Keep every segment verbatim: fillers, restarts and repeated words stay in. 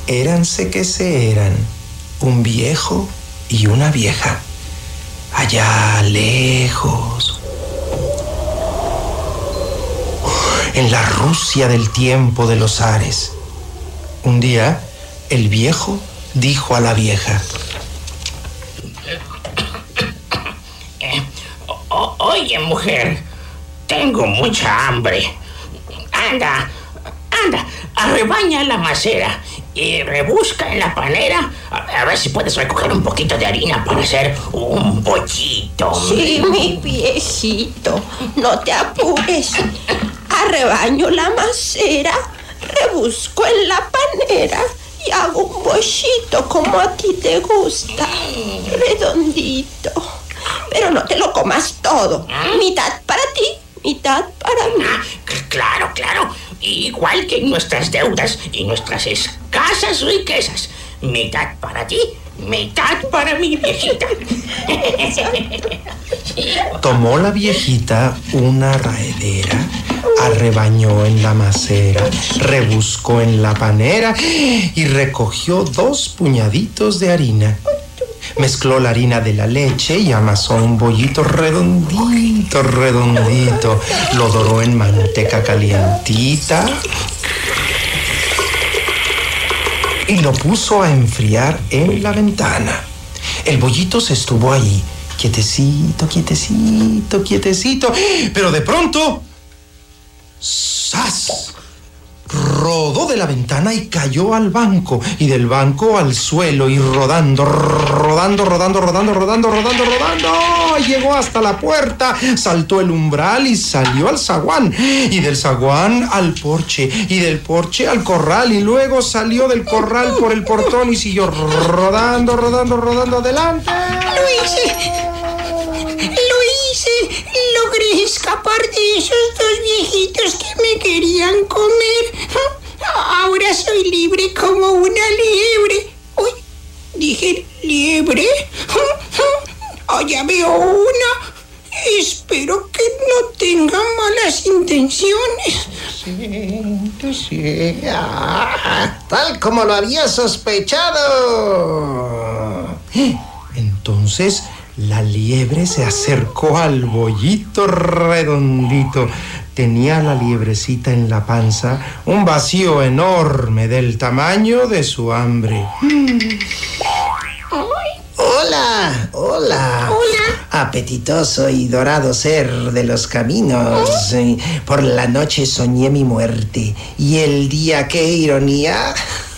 Éranse que se eran un viejo y una vieja, allá lejos, en la Rusia del tiempo de los zares. Un día, el viejo dijo a la vieja: eh, o- Oye, mujer, tengo mucha hambre. Anda, anda, rebaña la macera y rebusca en la panera a, a ver si puedes recoger un poquito de harina para hacer un bollito. Sí, mi viejito, no te apures. Arrebaño la macera, rebusco en la panera y hago un bollito como a ti te gusta, redondito. Pero no te lo comas todo. Mitad para ti, mitad para mí. Ah, c- claro, claro. Igual que en nuestras deudas y nuestras escasas riquezas. Mitad para ti, mitad para mi viejita. Tomó la viejita una raedera, arrebañó en la macera, rebuscó en la panera y recogió dos puñaditos de harina. Mezcló la harina de la leche y amasó un bollito redondito, redondito. Lo doró en manteca calientita y lo puso a enfriar en la ventana. El bollito se estuvo ahí, quietecito, quietecito, quietecito, pero de pronto, ¡zas!, rodó de la ventana y cayó al banco, y del banco al suelo, y rodando, rodando, rodando, rodando, rodando, rodando, rodando, llegó hasta la puerta, saltó el umbral y salió al zaguán, y del zaguán al porche, y del porche al corral, y luego salió del corral por el portón y siguió rodando, rodando, rodando adelante. ¡Lo hice! ¡Lo hice! Logré escapar de esos dos viejitos que me querían comer. Ahora soy libre como una liebre. Uy, dije liebre. Allá veo una. Espero que no tenga malas intenciones. Sí, sí, ah, tal como lo había sospechado. Entonces la liebre se acercó al bollito redondito. Tenía la liebrecita en la panza un vacío enorme del tamaño de su hambre. Hola, hola. Hola. Apetitoso y dorado ser de los caminos. Eh, Por la noche soñé mi muerte. Y el día, qué ironía,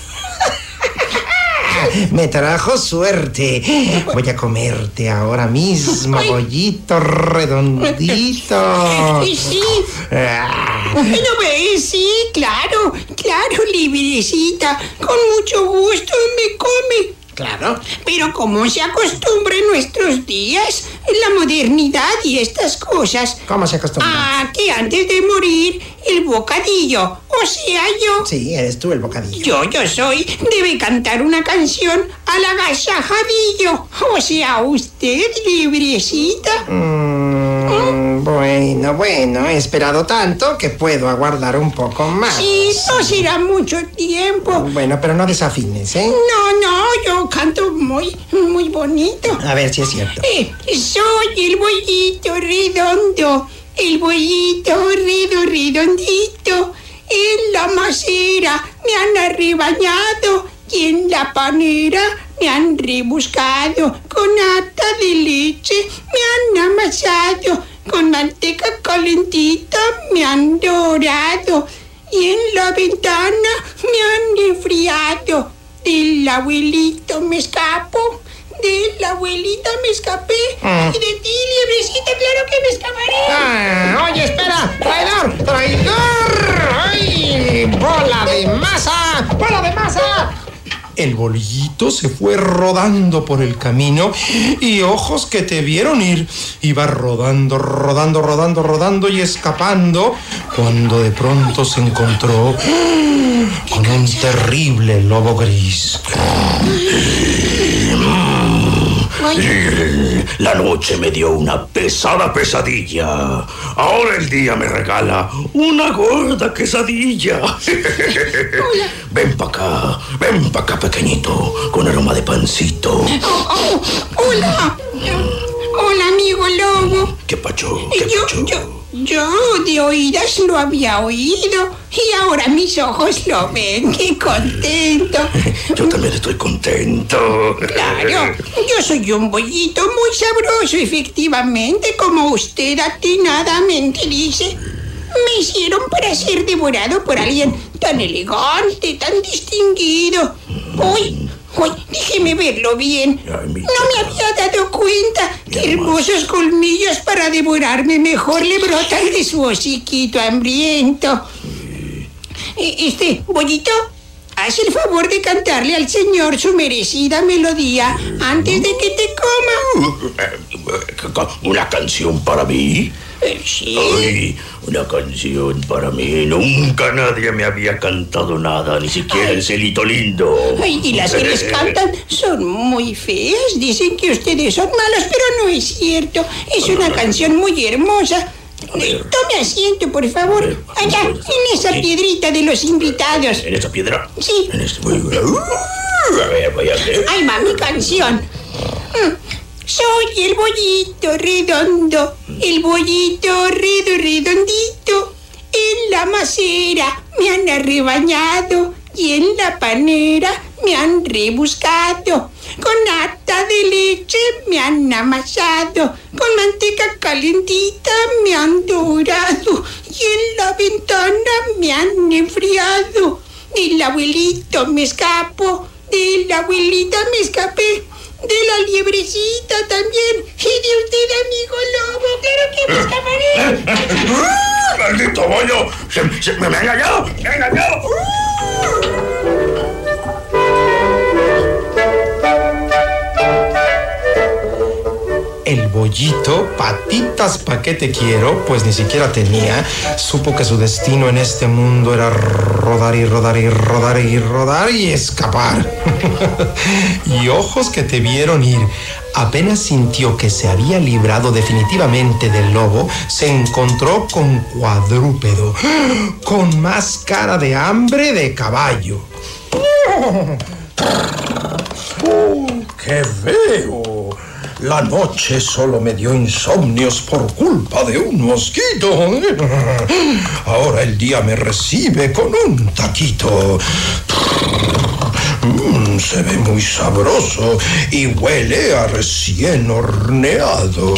me trajo suerte. Voy a comerte ahora mismo, bollito redondito. Sí. Ah, ¿No ves? Sí, claro, claro, librecita. Con mucho gusto me come. claro. Pero como se acostumbra en nuestros días, la modernidad y estas cosas. ¿Cómo se acostumbra? Ah, que antes de morir, el bocadillo, o sea yo. Sí, eres tú el bocadillo. Yo, yo soy, debe cantar una canción al agasajadillo. O sea, usted, librecita. Mm, bueno, bueno, he esperado tanto que puedo aguardar un poco más. Sí, no será mucho tiempo. Bueno, pero no desafines, ¿eh? No, no, yo canto muy, muy bonito. A ver si es cierto. Eh, soy el bollito redondo, el bollito redo, redondito. En la macera me han arrebañado y en la panera me han rebuscado. Con nata de leche me han amasado, con manteca calentita me han dorado y en la ventana me han enfriado. Del abuelito me escapo, de la abuelita me escapé, Mm. y de ti, liebrecita, claro que me escaparé. Ah, oye, espera, traidor, traidor. ¡Ay! ¡Bola de masa! ¡Bola de masa! El bollito se fue rodando por el camino y ojos que te vieron ir. Iba rodando, rodando, rodando, rodando y escapando cuando de pronto se encontró con un terrible lobo gris. Ay. La noche me dio una pesada pesadilla. Ahora el día me regala una gorda quesadilla. Hola. Ven pa' acá, ven pa' acá, pequeñito, con aroma de pancito. Oh, oh, hola. Hola, amigo lobo. ¿Qué pacho? ¿Qué yo, pacho? yo, yo de oídas lo había oído y ahora mis ojos lo ven. ¡Qué contento! Yo también estoy contento. Claro, yo soy un bollito muy sabroso, efectivamente, como usted atinadamente dice. Me hicieron para ser devorado por alguien tan elegante, tan distinguido. Uy, uy, déjeme verlo bien. Ay, mi No me había dado cuenta que hermosos colmillos para devorarme mejor le brotan de su hociquito hambriento. Eh, Este, bollito, haz el favor de cantarle al señor su merecida melodía antes de que te coma. ¿Una canción para mí? Eh, sí. Ay, una canción para mí. Nunca nadie me había cantado nada, ni siquiera el celito lindo. Ay, y las que les cantan son muy feas. Dicen que ustedes son malos, pero no es cierto. Es una canción muy hermosa. Eh, Tome asiento, por favor. Allá, en esa piedrita de los invitados. ¿En esa piedra? Sí. En este... Uh, a ver, voy a ver. Ahí va mi canción. Mm. Soy el bollito redondo, el bollito redo redondito. En la macera me han arrebañado y en la panera me han rebuscado. Con nata de leche me han amasado, con manteca calentita me han dorado y en la ventana me han enfriado. Del abuelito me escapo, de la abuelita me escapé, de la liebrecita también y de usted, amigo lobo, claro que me escaparé. ¡Maldito bollo! ¡Se, se, me, me ha engañado! ¡Me ha engañado! El bollito, patitas pa' qué te quiero, pues ni siquiera tenía, supo que su destino en este mundo era rodar y rodar y rodar y rodar y escapar. Y ojos que te vieron ir. Apenas sintió que se había librado definitivamente del lobo, se encontró con cuadrúpedo, con más cara de hambre de caballo. ¡Oh, qué veo! La noche solo me dio insomnios por culpa de un mosquito. Ahora el día me recibe con un taquito. Mm, se ve muy sabroso y huele a recién horneado.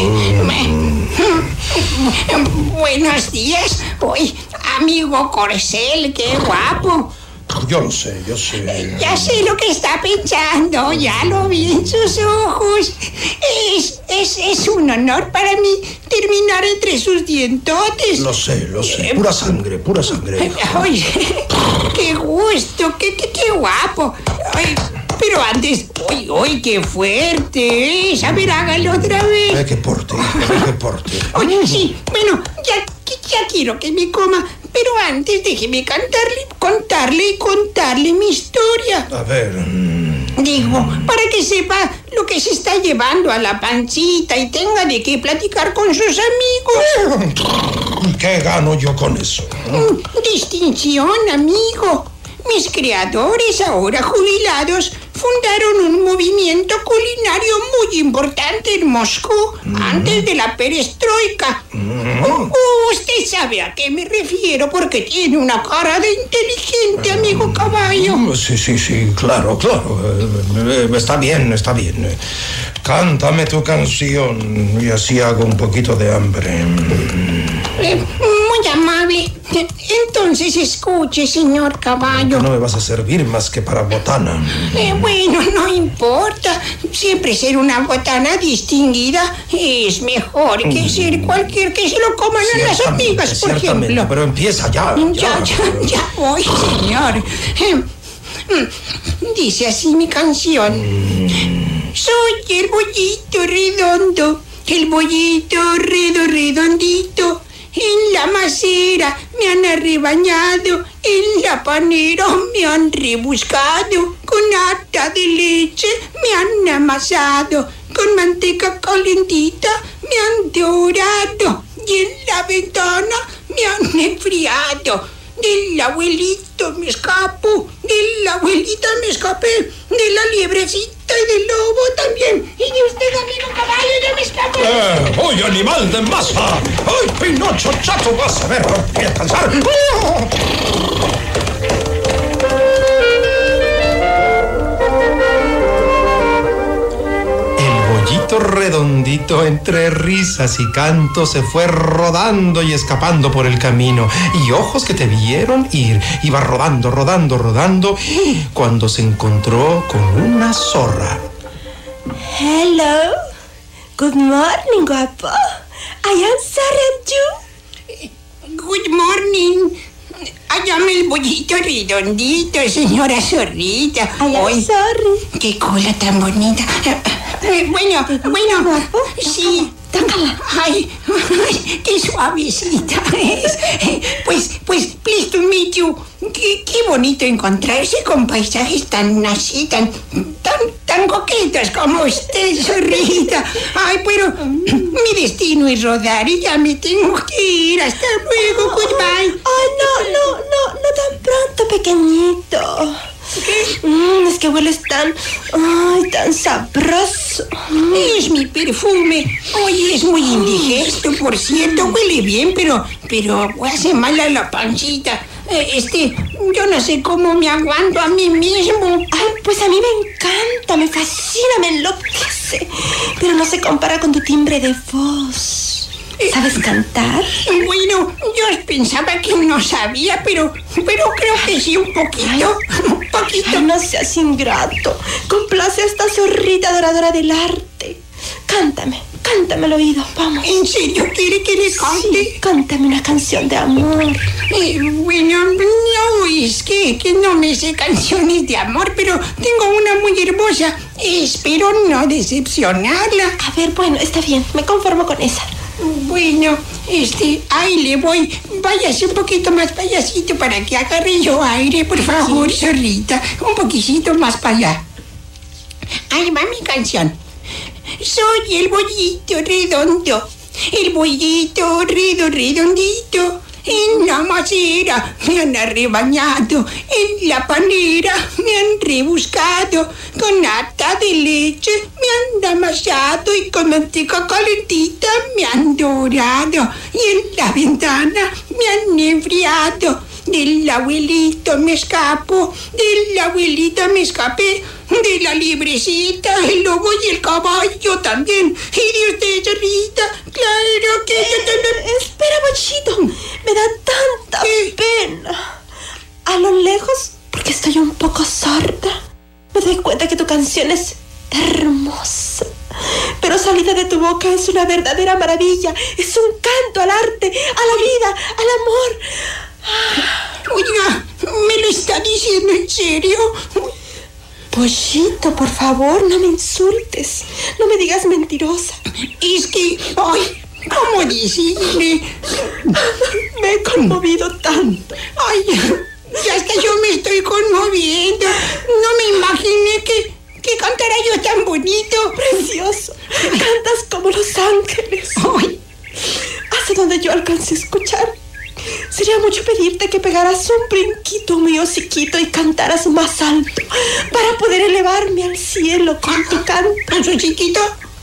Buenos días. Uy, amigo Corcel, qué guapo. Yo lo sé, yo sé. Ya sé lo que está pensando, ya lo vi en sus ojos. Es, es, es un honor para mí terminar entre sus dientotes. Lo sé, lo sé. Pura sangre, pura sangre. Ay, qué gusto, qué, qué, qué guapo. Ay, pero antes, uy, uy, qué fuerte. ¿Eh? A ver, hágalo otra vez. Ve que porte, ve que porte. Oye, sí, bueno, ya, ya quiero que me coma. Pero antes déjeme cantarle, contarle y contarle mi historia. A ver. Mm. Digo, para que sepa lo que se está llevando a la pancita y tenga de qué platicar con sus amigos. ¿Qué gano yo con eso? Distinción, amigo. Mis creadores, ahora jubilados, fundaron un movimiento culinario muy importante en Moscú, mm. antes de la perestroika. Mm. Uh, usted sabe a qué me refiero porque tiene una cara de inteligente, amigo caballo. Sí, sí, sí, claro, claro. Eh, está bien, está bien. Cántame tu canción y así hago un poquito de hambre. Eh, muy amable. Entonces escuche, señor caballo. No me vas a servir más que para botana. Eh, bueno, no importa. Siempre ser una botana distinguida es mejor que ser cualquier que se lo coman a las amigas, por ejemplo. Pero empieza ya. Ya, ya, ya, ya voy, señor. Dice así mi canción. Mm. Soy el bollito redondo, el bollito redo redondito. En la macera me han arrebañado, en la panera me han rebuscado, con nata de leche me han amasado con manteca calentita me han dorado y en la ventana me han enfriado. Del abuelito me escapo, de la abuelita me escapé, de la liebrecita y del lobo también. Y de usted, amigo caballo, yo me escapo. ¡Eh! ¡Voy, animal de masa! ¡Ay, Pinocho chato! ¡Vas a ver por qué alcanzar! Redondito, entre risas y cantos, se fue rodando y escapando por el camino. Y ojos que te vieron ir, iba rodando, rodando, rodando, cuando se encontró con una zorra. Hello. Good morning, guapo. I am sorry, you. Good morning. Hállame el bollito redondito, señora zorrita. I am Ay, sorry. qué cola tan bonita. Eh, bueno, bueno, guapo. sí. Ay, ay, qué suavecita es. Pues, pues, pleased to meet you. Qué, qué bonito encontrarse con paisajes tan así, tan, tan, tan coquetos como usted, zorrita. Ay, pero mi destino es rodar y ya me tengo que ir. Hasta luego, goodbye. Ay, no, no, no, no tan pronto, pequeñito. ¿Qué? Mm, es que hueles tan, ay, tan sabroso. Es mi perfume. Oye, es muy indigesto, por cierto. Huele bien, pero, pero hace mal a la pancita. Eh, Este, yo no sé cómo me aguanto a mí mismo. Ay, pues a mí me encanta, me fascina, me enloquece. Pero no se compara con tu timbre de voz. ¿Sabes cantar? Bueno, yo pensaba que no sabía, pero, pero creo que sí un poquito. Un poquito. Ay, no seas ingrato. Complace a esta zorrita adoradora del arte. Cántame, cántame al oído, vamos. ¿En serio quiere que le cante? Sí, cántame una canción de amor. Eh, bueno, no, es que, que no me sé canciones de amor, pero tengo una muy hermosa. Espero no decepcionarla. A ver, bueno, está bien, me conformo con esa. Bueno, este, ahí le voy. Váyase un poquito más payasito para que agarre yo aire, por favor, zorrita. Un poquitito más para allá. Ahí va mi canción. Soy el bollito redondo, el bollito redo redondito. En la macera me han arrebañado, en la panera me han rebuscado, con nata de leche me han amasado y con manteca calentita me han dorado, y en la ventana me han enfriado. Del abuelito me escapo, de la abuelita me escapé, de la liebrecita, el lobo y el caballo también, y de usted, zorrita, claro que yo también. Espera, bochito, me da tanta ¿Qué? pena. A lo lejos, porque estoy un poco sorda, me doy cuenta que tu canción es hermosa. Pero salida de tu boca es una verdadera maravilla. Es un canto al arte, a la vida, al amor. Oiga, ¿me lo está diciendo en serio? Pollito, por favor, no me insultes. No me digas mentirosa. Es que, ay, ¿cómo decirle? Me he conmovido tanto. Ay, ya hasta yo me estoy conmoviendo. No me imaginé que, que cantara yo tan bonito. Precioso. Cantas como los ángeles. Ay, Hasta donde yo alcancé a escuchar. Sería mucho pedirte que pegaras un brinquito a mi hociquito y cantaras más alto para poder elevarme al cielo con tu canto. ¿con su chiquito?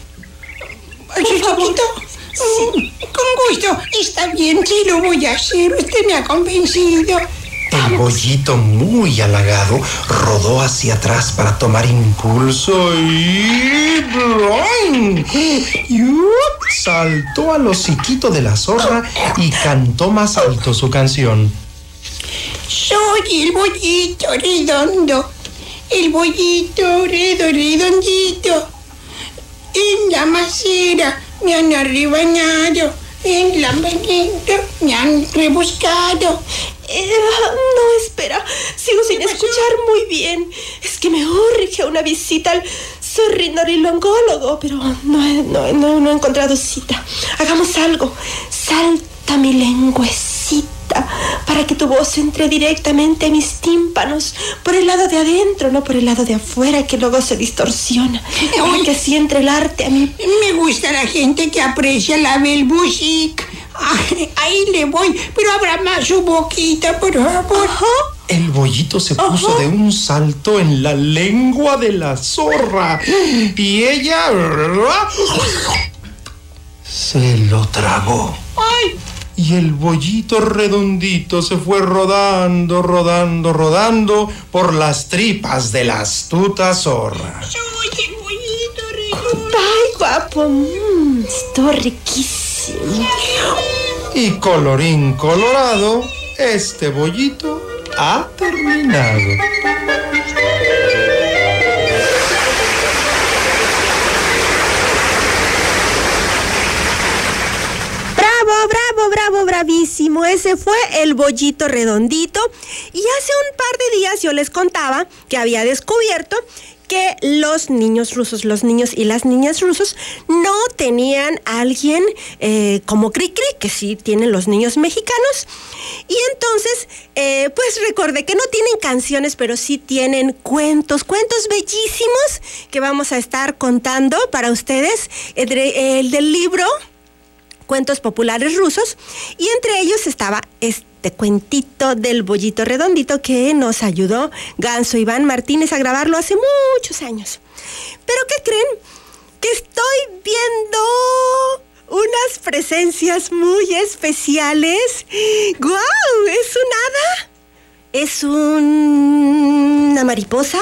¿Con su favor. chiquito? Sí. Con gusto. Está bien, sí lo voy a hacer. Usted me ha convencido. El bollito, muy halagado, rodó hacia atrás para tomar impulso y... ¡bloin! ¡Yup! Saltó al hociquito de la zorra y cantó más alto su canción. Soy el bollito redondo, el bollito redo redondito. En la macera me han arrebañado, en la manera me han rebuscado. Eh, no, espera. Sigo sin escuchar muy bien. Es que me urge una visita al zorrinorilongólogo, pero no he, no, he- no, no he encontrado cita. Hagamos algo. Salta mi lengüecita boquita, para que tu voz entre directamente a mis tímpanos, por el lado de adentro, no por el lado de afuera, que luego se distorsiona. Para que así entre el arte a mí. Me gusta la gente que aprecia la belle musique. Ay, ahí le voy, pero abra más su boquita, por favor. Ajá. El bollito se puso Ajá. de un salto en la lengua de la zorra y ella se lo tragó. Ay, Y el bollito redondito se fue rodando, rodando, rodando por las tripas de la astuta zorra. soy el bollito redondo. Ay, guapo. Mm, esto riquísimo. Y colorín colorado, este bollito ha terminado. Bravo, bravo, bravo, bravísimo. Ese fue el bollito redondito. Y hace un par de días yo les contaba que había descubierto que los niños rusos, los niños y las niñas rusos no tenían a alguien eh, como Cricri, que sí tienen los niños mexicanos. Y entonces, eh, pues recordé que no tienen canciones, pero sí tienen cuentos, cuentos bellísimos que vamos a estar contando para ustedes. El, de- el del libro Cuentos Populares Rusos, y entre ellos estaba este cuentito del bollito redondito que nos ayudó Ganso Iván Martínez a grabarlo hace muchos años. ¿Pero qué creen? Que estoy viendo unas presencias muy especiales. ¡Guau! ¿Es un hada? ¿Es un... una mariposa?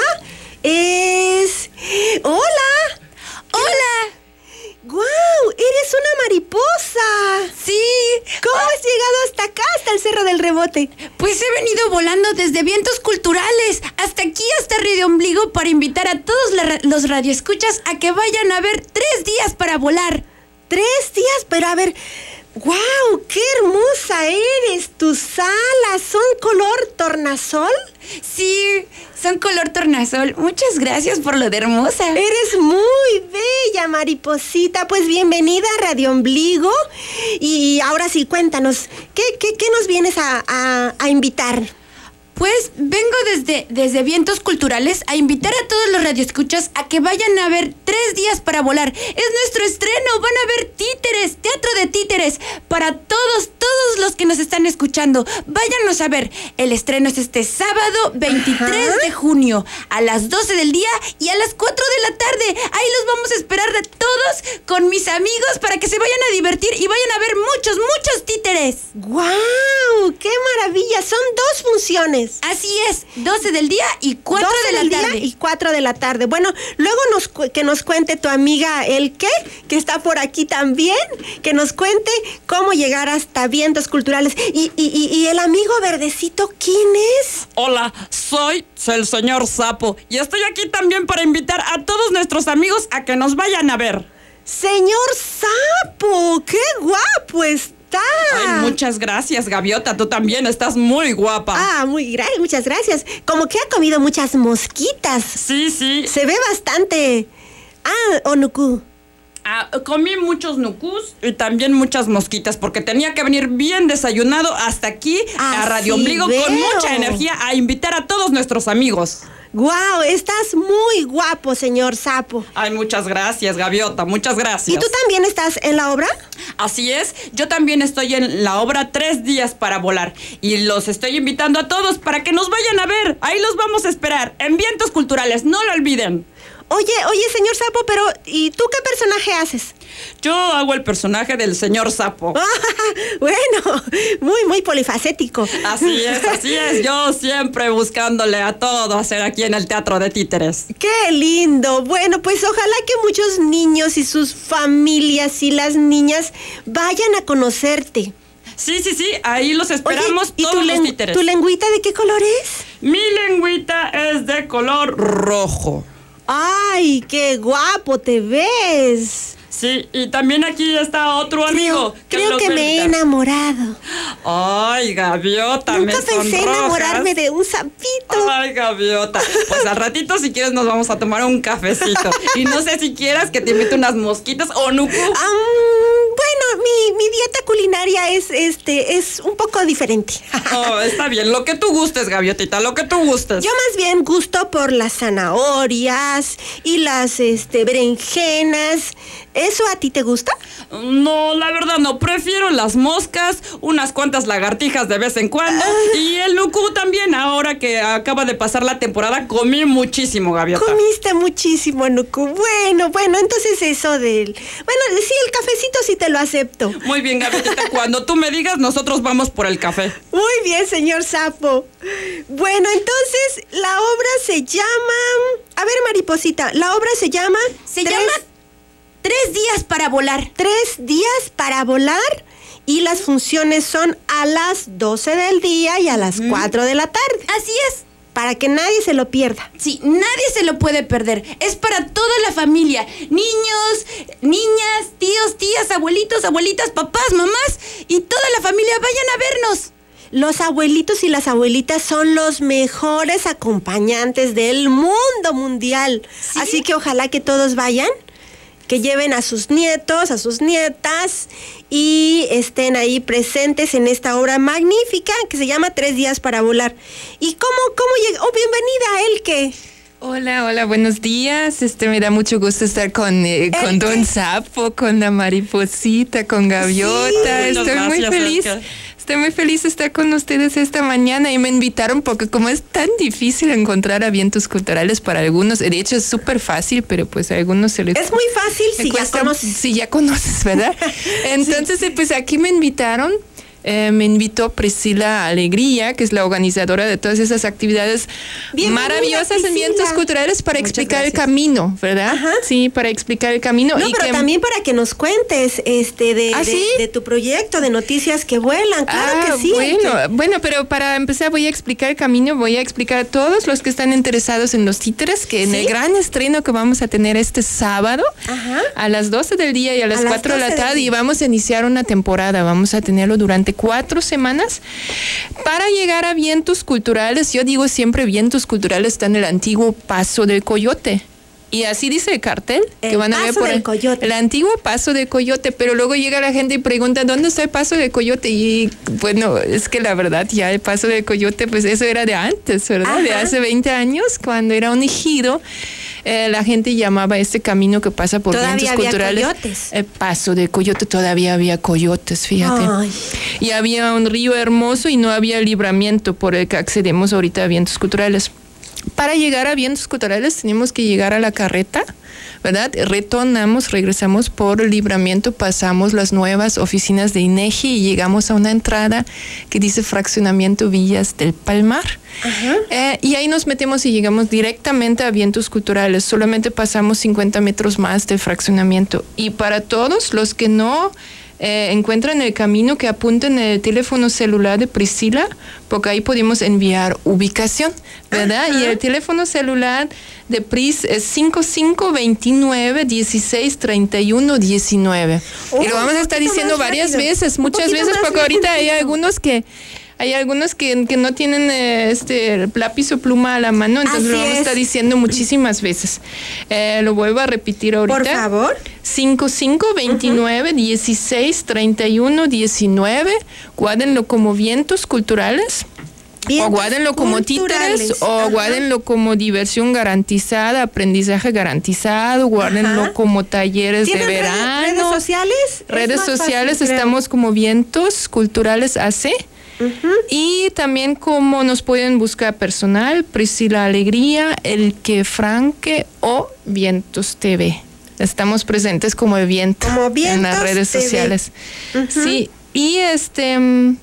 ¿Es... ¡Hola! ¡Hola! ¡Guau! ¡Eres una mariposa! Sí. ¿Cómo has llegado hasta acá, hasta el Cerro del Rebote? Pues he venido volando desde Vientos Culturales hasta aquí, hasta Radio Ombligo, para invitar a todos la- los radioescuchas a que vayan a ver Tres Días para Volar. Tres días, pero a ver... ¡Guau! ¡Qué hermosa eres! ¿Tus alas son color tornasol? Sí, son color tornasol. Muchas gracias por lo de hermosa. Eres muy bella, mariposita. Pues bienvenida a Radio Ombligo. Y ahora sí, cuéntanos, ¿qué, qué, qué nos vienes a, a, a invitar? Pues vengo desde, desde Vientos Culturales a invitar a todos los radioescuchas a que vayan a ver Tres Días para Volar. Es nuestro estreno, van a ver títeres, teatro de títeres, para todos, todos los que nos están escuchando. Váyanos a ver. El estreno es este sábado veintitrés Ajá. de junio a las doce del día y a las cuatro de la tarde. Ahí los vamos a esperar de todos con mis amigos para que se vayan a divertir y vayan a ver muchos, muchos títeres. ¡Guau! ¡Qué maravilla! Son dos funciones. Así es, doce del día y cuatro doce de la del día tarde. y cuatro de la tarde. Bueno, luego nos cu- que nos cuente tu amiga Elke, que está por aquí también, que nos cuente cómo llegar hasta Vientos Culturales. Y, y, y, y el amigo verdecito, ¿quién es? Hola, soy el señor Sapo y estoy aquí también para invitar a todos nuestros amigos a que nos vayan a ver. Señor Sapo, qué guapo está. Ay, muchas gracias, Gaviota, tú también estás muy guapa. Ah, muy gra- muchas gracias. Como que ha comido muchas mosquitas. Sí, sí. Se ve bastante. Ah, Onuku. Ah, comí muchos nucus y también muchas mosquitas porque tenía que venir bien desayunado hasta aquí a Así Radio Ombligo veo. con mucha energía a invitar a todos nuestros amigos. Guau, estás muy guapo, señor Sapo. Ay, muchas gracias, Gaviota, muchas gracias. ¿Y tú también estás en la obra? Así es, yo también estoy en la obra Tres Días para Volar y los estoy invitando a todos para que nos vayan a ver. Ahí los vamos a esperar en Vientos Culturales, no lo olviden. Oye, oye, señor Sapo, pero ¿y tú qué personaje haces? Yo hago el personaje del señor Sapo. Bueno, muy, muy polifacético. Así es, así es, yo siempre buscándole a todo hacer aquí en el Teatro de Títeres. ¡Qué lindo! Bueno, pues ojalá que muchos niños y sus familias y las niñas vayan a conocerte. Sí, sí, sí, ahí los esperamos Oye, ¿y todos tu, los len- títeres. tu lengüita de qué color es? Mi lengüita es de color rojo. ¡Ay, qué guapo te ves! Sí, y también aquí está otro amigo. Creo, creo los que va a me he invitar. enamorado. Ay, Gaviota, me Nunca pensé sonrojas. enamorarme de un sapito. Ay, Gaviota. Pues al ratito, si quieres, nos vamos a tomar un cafecito. Y no sé si quieras que te invite unas mosquitas o nucu. Ah, bueno, mi, mi dieta culinaria es, este, es un poco diferente. Oh, está bien, lo que tú gustes, Gaviotita, lo que tú gustes. Yo más bien gusto por las zanahorias y las, este, berenjenas. ¿Eso a ti te gusta? No, la verdad no, prefiero las moscas, unas cuantas lagartijas de vez en cuando, Ah. y el nucú también, ahora que acaba de pasar la temporada, comí muchísimo, Gaviota. Comiste muchísimo, Nuku. Bueno, bueno, entonces eso del... Bueno, sí, el cafecito sí te lo acepto. Muy bien, Gaviotita, cuando tú me digas, nosotros vamos por el café. Muy bien, señor Sapo. Bueno, entonces la obra se llama... A ver, Mariposita, la obra se llama... Se llama Tres días para volar. Tres días para volar y las funciones son a las doce del día y a las cuatro de la tarde. Así es. Para que nadie se lo pierda. Sí, nadie se lo puede perder. Es para toda la familia. Niños, niñas, tíos, tías, abuelitos, abuelitas, papás, mamás y toda la familia vayan a vernos. Los abuelitos y las abuelitas son los mejores acompañantes del mundo mundial. ¿Sí? Así que ojalá que todos vayan, que lleven a sus nietos, a sus nietas y estén ahí presentes en esta obra magnífica que se llama Tres días para volar. ¿Y cómo, cómo llegó? Oh, bienvenida, Elke. Hola, hola, buenos días. Este, me da mucho gusto estar con, eh, con Don Sapo, con la Mariposita, con Gaviota. Sí. Estoy muy Gracias, feliz. Elke. Estoy muy feliz de estar con ustedes esta mañana y me invitaron porque como es tan difícil encontrar eventos culturales para algunos, de hecho es súper fácil, pero pues a algunos se les... Es muy fácil me si ya cuesta- conoces. Si ya conoces, ¿verdad? Entonces, eh, pues aquí me invitaron. Eh, me invitó Priscila Alegría, que es la organizadora de todas esas actividades Bienvenida, maravillosas en Priscila. eventos culturales para Muchas explicar gracias. el camino, ¿verdad? Ajá. Sí, para explicar el camino. No, y pero que, también para que nos cuentes este de, ¿Ah, de- sí? de tu proyecto de Noticias que Vuelan. Claro Ah, que sí. bueno, Elke. bueno, pero para empezar voy a explicar el camino, voy a explicar a todos los que están interesados en los títeres, que en ¿Sí? el gran estreno que vamos a tener este sábado, Ajá. a las doce del día y a las A las cuatro de la doce del tarde, y día. vamos a iniciar una temporada, vamos a tenerlo durante cuatro semanas para llegar a vientos culturales. Yo digo siempre vientos culturales está en el antiguo Paso del Coyote. Y así dice el cartel que El van a ver Paso por del el, Coyote. el antiguo Paso del Coyote, pero luego llega la gente y pregunta ¿dónde está el Paso del Coyote? Y bueno, es que la verdad ya el Paso del Coyote pues eso era de antes, ¿verdad? De Ajá. hace veinte años, cuando era un ejido, eh, la gente llamaba este camino que pasa por Todavía vientos había culturales coyotes. el Paso del Coyote. Todavía había coyotes, fíjate. Ay. Y había un río hermoso y no había libramiento por el que accedemos ahorita a vientos culturales. Para llegar a vientos culturales tenemos que llegar a la carreta, ¿verdad? Retornamos, regresamos por el libramiento, pasamos las nuevas oficinas de INEGI y llegamos a una entrada que dice Fraccionamiento Villas del Palmar. Ajá. Eh, y ahí nos metemos y llegamos directamente a vientos culturales. Solamente pasamos cincuenta metros más del fraccionamiento. Y para todos los que no eh, encuentran el camino, que apunten el teléfono celular de Priscila, porque ahí podemos enviar ubicación, ¿verdad? Ajá. Y el teléfono celular de Pris es cinco cinco veintinueve dieciséis treinta y uno diecinueve. Oh, y lo vamos a un estar poquito diciendo más varias rápido. veces, Un muchas poquito veces, más porque ahorita hay rápido. algunos que hay algunos que, que no tienen eh, este lápiz o pluma a la mano, entonces Así lo vamos a es. estar diciendo muchísimas veces. Eh, lo vuelvo a repetir ahorita. Por favor. cinco cinco veintinueve dieciséis treinta y uno diecinueve. Guárdenlo como vientos culturales. Vientos o guárdenlo como culturales. títeres, o Ajá. guárdenlo como diversión garantizada, aprendizaje garantizado, guárdenlo Ajá. como talleres de ¿Tienen redes- verano. redes sociales? Es Redes más fácil, sociales, creo. estamos como Vientos Culturales A C. Ujú. Y también como nos pueden buscar personal, Priscila Alegría, El Que Franque o Vientos T V. Estamos presentes como el viento Como en las Vientos redes T V. sociales. Ujú. Sí, y este mm,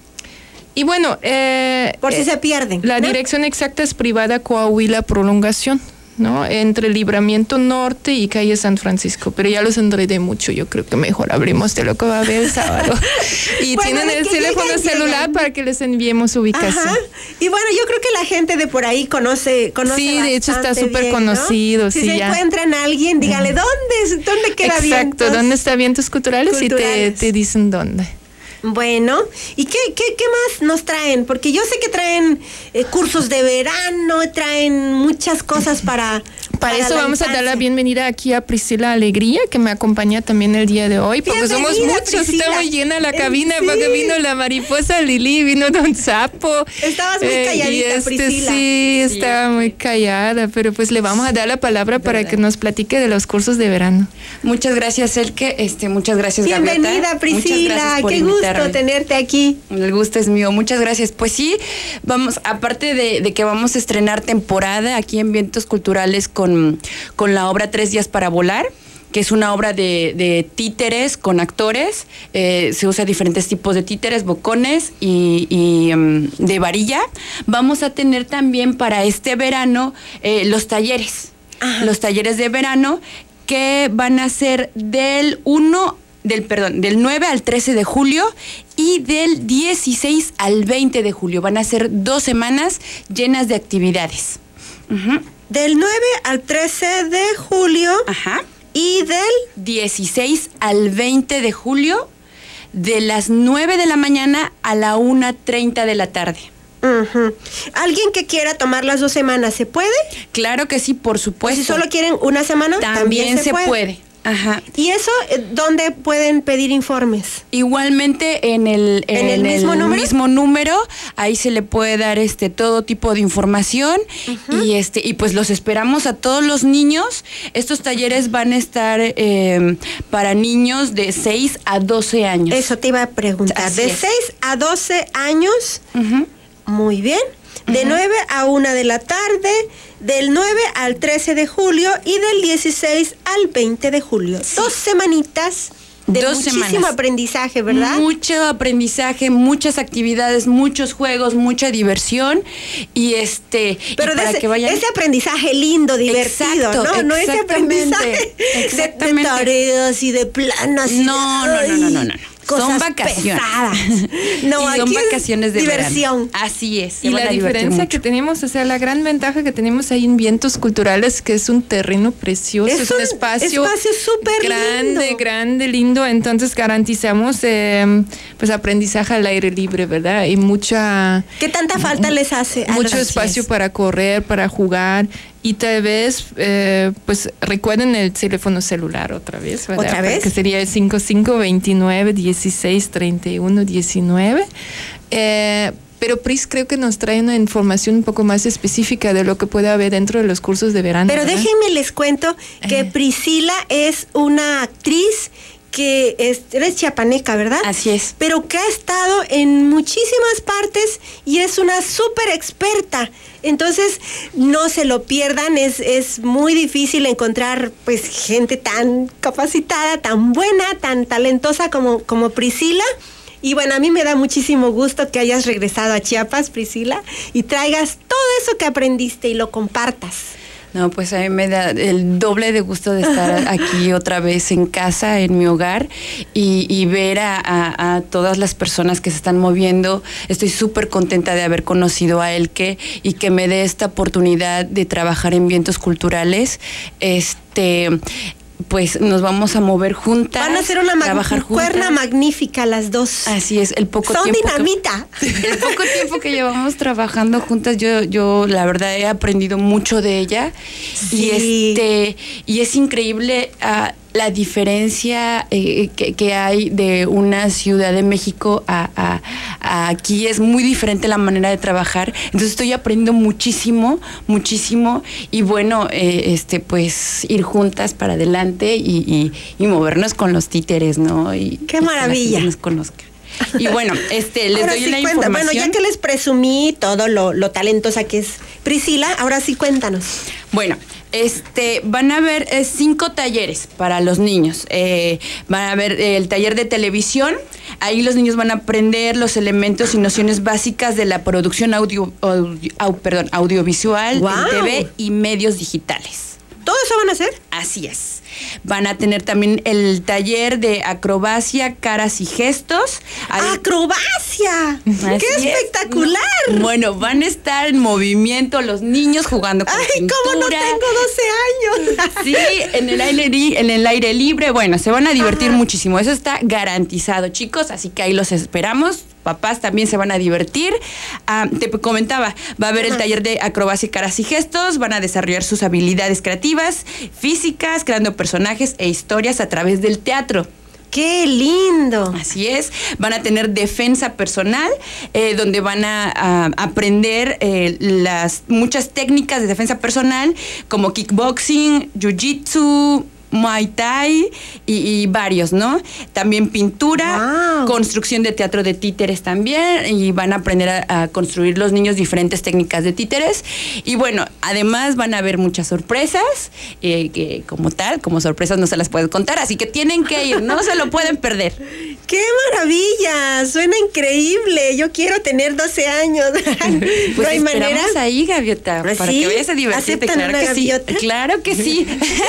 y bueno, eh, Por si eh, se pierden. la ¿no? dirección exacta es Privada Coahuila Prolongación, ¿no? Entre Libramiento Norte y Calle San Francisco, pero ya los enredé mucho, yo creo que mejor hablemos de lo que va a haber el sábado. Y Bueno, tienen de el que teléfono llegan, celular llegan. para que les enviemos ubicación. Ajá. Y bueno, yo creo que la gente de por ahí conoce, conoce Sí, de hecho está bastante súper bien, ¿no? conocido, Si sí, se ya. encuentran a alguien, dígale, ¿dónde, es- dónde queda Exacto, Vientos? ¿dónde está Vientos Culturales? Y te, Culturales. te dicen dónde. Bueno, ¿y qué, qué, qué más nos traen? Porque yo sé que traen eh, cursos de verano, traen muchas cosas para, Para, para eso la vamos infancia. a dar la bienvenida aquí a Priscila Alegría, que me acompaña también el día de hoy, porque somos Bienvenida, muchos, Priscila. está muy llena la Eh, cabina, sí. porque vino la mariposa Lili, vino Don Sapo. Estabas muy y calladita, este, Priscila. Sí, estaba muy callada, pero pues le vamos a dar la palabra para ¿verdad? que nos platique de los cursos de verano. Muchas gracias, Elke. Este, muchas gracias, Bienvenida, Gaviota. Priscila. Muchas gracias por Qué invitarme. gusto tenerte aquí. El gusto es mío, muchas gracias. Pues sí, vamos, aparte de, de que vamos a estrenar temporada aquí en Vientos Culturales con, con la obra Tres días para volar, que es una obra de, de títeres con actores. Eh, se usa diferentes tipos de títeres, bocones y, y um, de varilla. Vamos a tener también para este verano eh, los talleres, Ajá. los talleres de verano que van a ser del uno del perdón, del nueve al trece de julio y del dieciséis al veinte de julio. Van a ser dos semanas llenas de actividades. Ujú. Del nueve al trece de julio Ajá. y del... dieciséis al veinte de julio, de las nueve de la mañana a la una treinta de la tarde. Ujú. ¿Alguien que quiera tomar las dos semanas, se puede? Claro que sí, por Pues supuesto. si solo quieren una semana, también, se, puede. Ajá. ¿Y eso eh, dónde pueden pedir informes? Igualmente en el, ¿En el mismo número? mismo número, ahí se le puede dar este todo tipo de información. Uh-huh. y este y pues los esperamos a todos los niños. Estos talleres van a estar eh, para niños de seis a doce años. Eso te iba a preguntar. Así de es. seis a doce años, Uh-huh. muy bien. De Ujú. nueve a una de la tarde, del nueve al trece de julio y del dieciséis al veinte de julio. Sí. Dos semanitas de Dos muchísimo semanas. aprendizaje, ¿verdad? Mucho aprendizaje, muchas actividades, muchos juegos, mucha diversión y este Pero y de para ese, que vayan ese aprendizaje lindo, divertido, Exacto, ¿no? No ese exactamente, aprendizaje de, de exactamente. tareas y de planas. y No, de, no, no, no, no, ay, no. cosas Son vacaciones. pesadas. No, y son aquí es vacaciones de diversión. verano. Así es. se Y van la a divertir diferencia mucho. que tenemos, o sea, la gran ventaja que tenemos ahí en Vientos Culturales, que es un terreno precioso, Es es, un un espacio, espacio súper grande, lindo. grande, lindo, entonces garantizamos eh, pues aprendizaje al aire libre, ¿verdad? Y mucha ¿Qué tanta falta les hace? a mucho los- espacio para correr, para jugar. Y tal vez, eh, pues recuerden el teléfono celular otra vez, ¿verdad? ¿Otra vez? Que sería el cinco cinco veintinueve dieciséis treinta y uno diecinueve. Eh, pero Pris creo que nos trae una información un poco más específica de lo que puede haber dentro de los cursos de verano. Pero ¿verdad? déjenme les cuento que Eh. Priscila es una actriz que es, eres chiapaneca, ¿verdad? Así es. Pero que ha estado en muchísimas partes y es una súper experta. Entonces, no se lo pierdan, es, es muy difícil encontrar pues gente tan capacitada, tan buena, tan talentosa como, como Priscila. Y bueno, a mí me da muchísimo gusto que hayas regresado a Chiapas, Priscila, y traigas todo eso que aprendiste y lo compartas. No, pues a mí me da el doble de gusto de estar aquí otra vez en casa, en mi hogar, y, y ver a, a, a todas las personas que se están moviendo. Estoy súper contenta de haber conocido a Elke y que me dé esta oportunidad de trabajar en Vientos Culturales. Este... pues nos vamos a mover juntas. Van a hacer una mag- trabajar cuerna juntas. magnífica las dos. Así es, el poco Son tiempo que- dinamita. el poco tiempo que llevamos trabajando juntas, yo, yo la verdad he aprendido mucho de ella. Sí. Y este, y es increíble ah, la diferencia eh, que, que hay de una Ciudad de México a, a- a aquí. Es muy diferente la manera de trabajar. Entonces estoy aprendiendo muchísimo, muchísimo. Y bueno, eh, este, pues ir juntas para adelante y, y, y movernos con los títeres, ¿no? Y ¡Qué y que la maravilla! gente nos conozca. Y bueno, este, les Ahora doy sí la cuenta. información. Bueno, ya que les presumí todo lo, lo talentosa que es Priscila, ahora sí cuéntanos. Bueno, este, van a haber eh, cinco talleres para los niños. Eh, van a haber eh, el taller de televisión. Ahí los niños van a aprender los elementos y nociones básicas de la producción audio, audio- au- perdón, audiovisual, ¡Guau! en T V y medios digitales. ¿Todo eso van a hacer? Así es. Van a tener también el taller de acrobacia, caras y gestos. Ahí- ¡Acrobacia! Así ¡Qué es. espectacular! Bueno, van a estar en movimiento los niños jugando con ¡Ay, pintura. cómo no tengo doce años! Sí, en el aire, en el aire libre, bueno, se van a divertir Ajá. muchísimo, eso está garantizado, chicos, así que ahí los esperamos. Papás también se van a divertir. Ah, te comentaba, va a haber Ajá. el taller de acrobacia, caras y gestos, van a desarrollar sus habilidades creativas, físicas, creando personajes e historias a través del teatro. ¡Qué lindo! Así es, van a tener defensa personal, eh, donde van a, a aprender eh, las muchas técnicas de defensa personal, como kickboxing, jiu-jitsu, Muay Thai y, y varios, ¿no? También pintura, wow. construcción de teatro de títeres también, y van a aprender a, a construir los niños diferentes técnicas de títeres. Y bueno, además van a haber muchas sorpresas, eh, que como tal, como sorpresas no se las puedo contar, así que tienen que ir, no se lo pueden perder. ¡Qué maravilla! Suena increíble. Yo quiero tener doce años. Pues no hay manera. Ahí, Gaviota, ¿Sí? para que vayas a divertirte. ¿Aceptan claro una que gaviota? Sí. Claro que sí.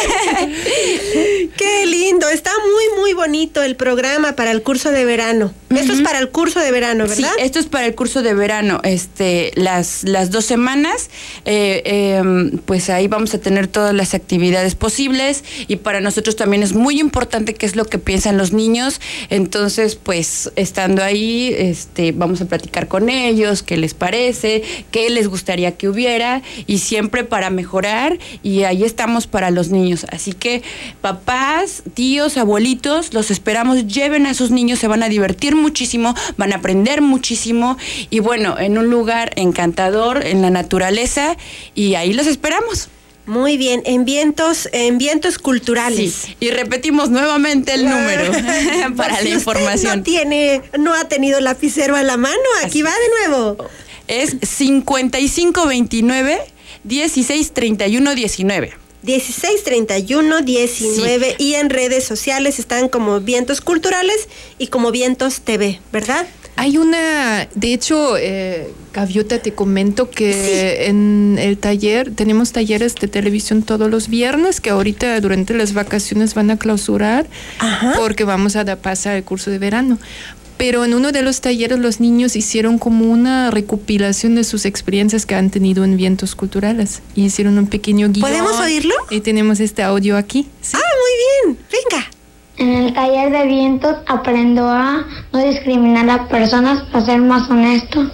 ¡Qué lindo! Está muy, muy bonito el programa para el curso de verano. Uh-huh. Esto es para el curso de verano, ¿verdad? Sí, esto es para el curso de verano. Este, las, las dos semanas, eh, eh, pues ahí vamos a tener todas las actividades posibles, y para nosotros también es muy importante qué es lo que piensan los niños. Entonces, pues, estando ahí, este, vamos a platicar con ellos, qué les parece, qué les gustaría que hubiera, y siempre para mejorar, y ahí estamos para los niños. Así que papás, tíos, abuelitos, los esperamos, lleven a sus niños, se van a divertir muchísimo, van a aprender muchísimo, y bueno, en un lugar encantador, en la naturaleza, y ahí los esperamos. Muy bien, en vientos, en vientos culturales. Sí, y repetimos nuevamente el número para si la información. No tiene, no ha tenido lapicero a la mano, aquí Así va de nuevo. Es cincuenta y cinco veintinueve dieciséis treinta y uno diecinueve. dieciséis treinta y uno diecinueve, sí. Y en redes sociales están como Vientos Culturales y como Vientos T V, ¿verdad? Hay una, de hecho, eh, Gaviota, te comento que sí. en el taller, tenemos talleres de televisión todos los viernes, que ahorita durante las vacaciones van a clausurar, Ajá. porque vamos a dar paso al curso de verano. Pero en uno de los talleres los niños hicieron como una recopilación de sus experiencias que han tenido en Vientos Culturales. Y hicieron un pequeño guión. ¿Podemos oírlo? Y tenemos este audio aquí. ¿Sí? Ah, muy bien. Venga. En el taller de vientos aprendo a no discriminar a personas, a ser más honesto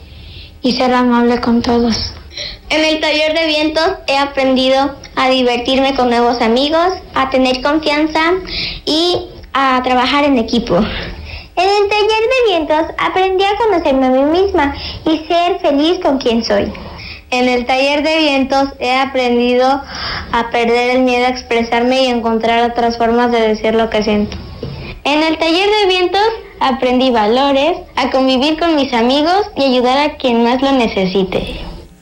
y ser amable con todos. En el taller de vientos he aprendido a divertirme con nuevos amigos, a tener confianza y a trabajar en equipo. En el taller de vientos aprendí a conocerme a mí misma y ser feliz con quien soy. En el taller de vientos he aprendido a perder el miedo a expresarme y encontrar otras formas de decir lo que siento. En el taller de vientos aprendí valores, a convivir con mis amigos y ayudar a quien más lo necesite.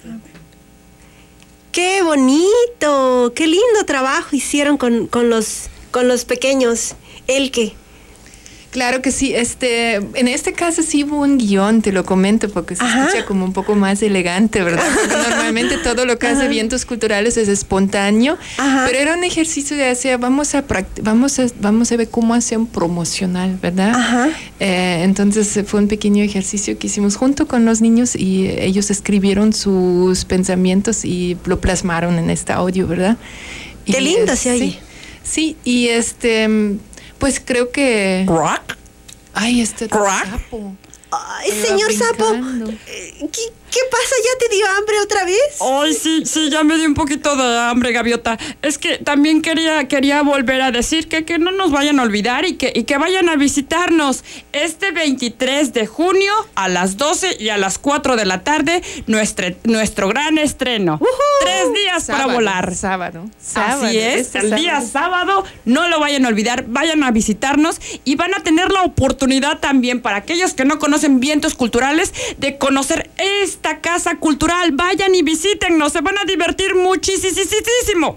¡Qué bonito! ¡Qué lindo trabajo hicieron con, con, los, con los pequeños! Elke. Claro que sí, este, en este caso sí hubo un guión, te lo comento, porque se Ajá. escucha como un poco más elegante, ¿verdad? Porque normalmente todo lo que Ajá. hace Vientos Culturales es espontáneo, Ajá. pero era un ejercicio de hacer, vamos a vamos a, vamos a ver cómo hacer un promocional, ¿verdad? Ajá. Eh, entonces fue un pequeño ejercicio que hicimos junto con los niños y ellos escribieron sus pensamientos y lo plasmaron en este audio, ¿verdad? Qué y, lindo se oye. Sí, sí, y este... Pues creo que... ¿Rock? Ay, este ¿Rock? sapo. Ay, señor sapo, ¿qué, ¿qué pasa? ¿Ya te dio hambre otra vez? Ay, sí, sí, ya me dio un poquito de hambre, Gaviota. Es que también quería, quería volver a decir que, que no nos vayan a olvidar y que, y que vayan a visitarnos este veintitrés de junio a las doce y a las cuatro de la tarde, nuestro, nuestro gran estreno. Uh-huh. Tres días sábado, para volar. Sábado. sábado Así es, este el sábado. día sábado, no lo vayan a olvidar, vayan a visitarnos y van a tener la oportunidad también para aquellos que no conocen Vientos Culturales de conocer esta casa cultural. Vayan y visítennos, se van a divertir muchísimo.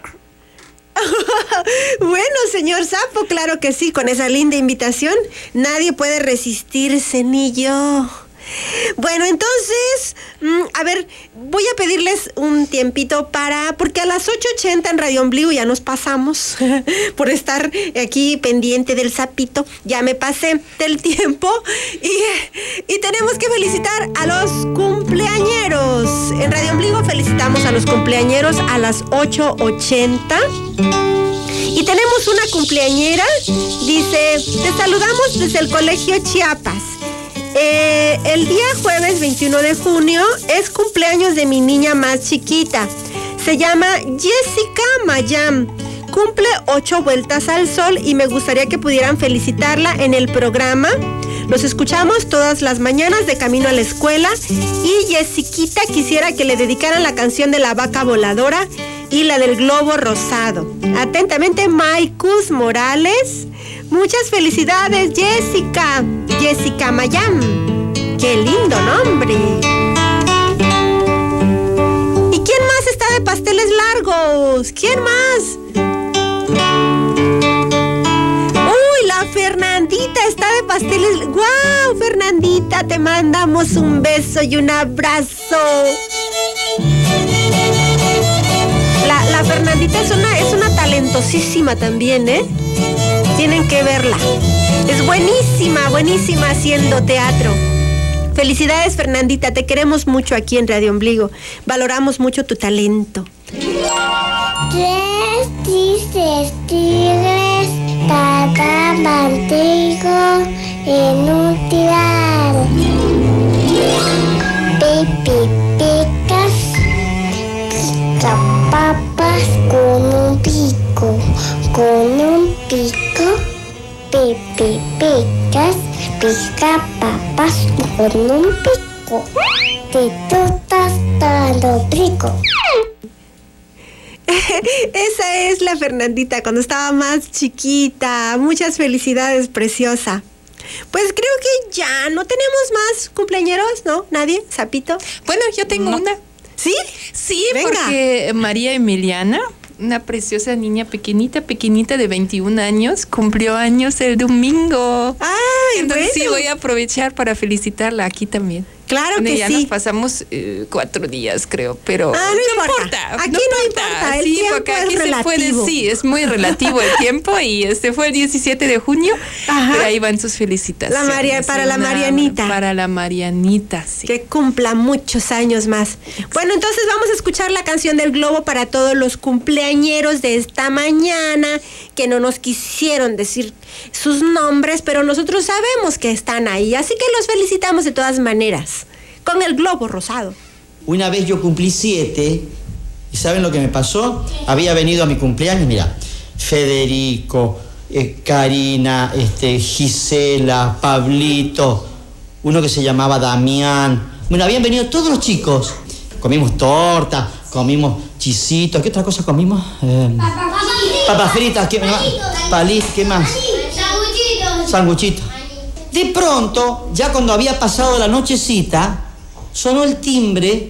Bueno, señor sapo, claro que sí, con esa linda invitación nadie puede resistirse, ni yo. Bueno, entonces, a ver, voy a pedirles un tiempito para, porque a las ocho ochenta en Radio Ombligo ya nos pasamos por estar aquí pendiente del sapito, ya me pasé del tiempo y, y tenemos que felicitar a los cumpleañeros. En Radio Ombligo felicitamos a los cumpleañeros a las ocho ochenta. Y tenemos una cumpleañera, dice, te saludamos desde el Colegio Chiapas. Eh, el día jueves veintiuno de junio es cumpleaños de mi niña más chiquita. Se llama Jessica Mayam. Cumple ocho vueltas al sol y me gustaría que pudieran felicitarla en el programa. Los escuchamos todas las mañanas de camino a la escuela y Jessiquita quisiera que le dedicaran la canción de la vaca voladora y la del globo rosado. Atentamente, Maikus Morales. Muchas felicidades, Jessica. Jessica Mayam. ¡Qué lindo nombre! ¿Y quién más está de pasteles largos? ¿Quién más? ¡Uy, la Fernandita está de pasteles! ¡Guau, Fernandita! Te mandamos un beso y un abrazo. La, la Fernandita es una, es una talentosísima también, ¿eh? Tienen que verla. Es buenísima, buenísima haciendo teatro. Felicidades, Fernandita. Te queremos mucho aquí en Radio Ombligo. Valoramos mucho tu talento. Tres tristes tigres nadaban contigo en un tirar. Pipi picas, picapapas con un pico, con un pico. Pipi picas, picapapas con un pico. Te tú estás dando pico. Esa es la Fernandita cuando estaba más chiquita. Muchas felicidades, preciosa. Pues creo que ya no tenemos más cumpleañeros, ¿no? ¿Nadie? ¿Sapito? Bueno, yo tengo no. una. ¿Sí? Sí, Venga. porque María Emiliana, una preciosa niña pequeñita, pequeñita de veintiún años, cumplió años el domingo. ¡Ay, Entonces bueno! sí, voy a aprovechar para felicitarla aquí también. Claro Bueno, que ya sí. nos pasamos eh, cuatro días, creo, pero Ah, no importa. Aquí no importa, el sí, tiempo porque es aquí se puede, relativo. sí, es muy relativo el tiempo y este fue el diecisiete de junio. Ajá. Pero ahí van sus felicitaciones. La María- para la Una- Marianita. Para la Marianita, sí. Que cumpla muchos años más. Bueno, entonces vamos a escuchar la canción del globo para todos los cumpleañeros de esta mañana que no nos quisieron decir sus nombres, pero nosotros sabemos que están ahí, así que los felicitamos de todas maneras, con el globo rosado. Una vez yo cumplí siete, ¿y saben lo que me pasó? Había venido a mi cumpleaños, mira, Federico, eh, Karina, este, Gisela, Pablito, uno que se llamaba Damián. Bueno, habían venido todos los chicos. Comimos torta, comimos chisitos, ¿qué otra cosa comimos? Eh, papas fritas, ¿qué más? Palis, ¿qué más? Sanguchitos. De pronto, ya cuando había pasado la nochecita, sonó el timbre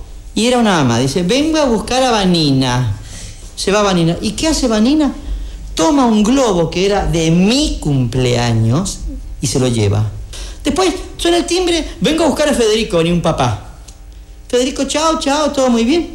y era una ama. Dice, vengo a buscar a Vanina. Se va Vanina. ¿Y qué hace Vanina? Toma un globo que era de mi cumpleaños y se lo lleva. Después suena el timbre, vengo a buscar a Federico, venía un papá. Federico, chao, chao, todo muy bien.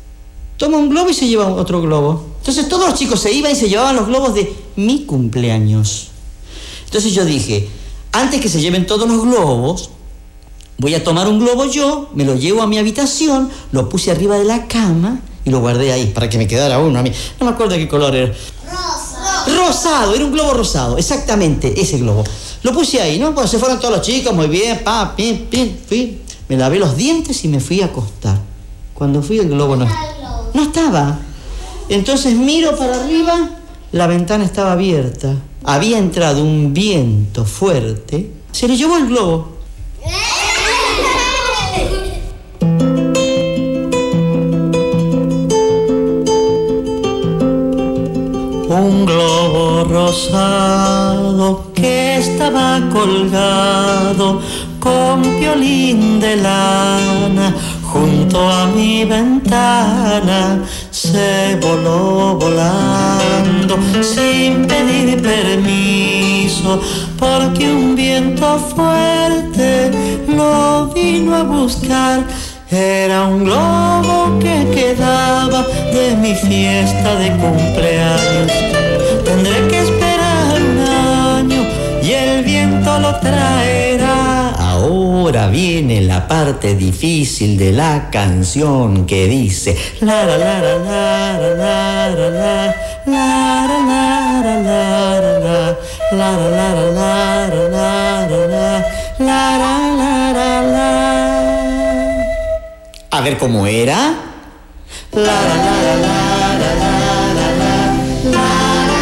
Toma un globo y se lleva otro globo. Entonces todos los chicos se iban y se llevaban los globos de mi cumpleaños. Entonces yo dije, antes que se lleven todos los globos, voy a tomar un globo yo, me lo llevo a mi habitación, lo puse arriba de la cama y lo guardé ahí para que me quedara uno a mí. No me acuerdo de qué color era. Rosado. Rosado, era un globo rosado, exactamente, ese globo. Lo puse ahí, ¿no? Cuando se fueron todos los chicos, muy bien, pa, pim, pim, fui. Me lavé los dientes y me fui a acostar. Cuando fui el globo no, no estaba. Entonces miro para arriba, la ventana estaba abierta. Había entrado un viento fuerte, se lo llevó el globo. Un globo rosado que estaba colgado con violín de lana junto a mi ventana, se voló volando sin pedir permiso puso, porque un viento fuerte lo vino a buscar. Era un globo que quedaba de mi fiesta de cumpleaños. Tendré que esperar un año y el viento lo traerá. Ahora viene la parte difícil de la canción que dice la la la la la la la la la la la la la la la la la. A ver cómo era. La la la la la la la la.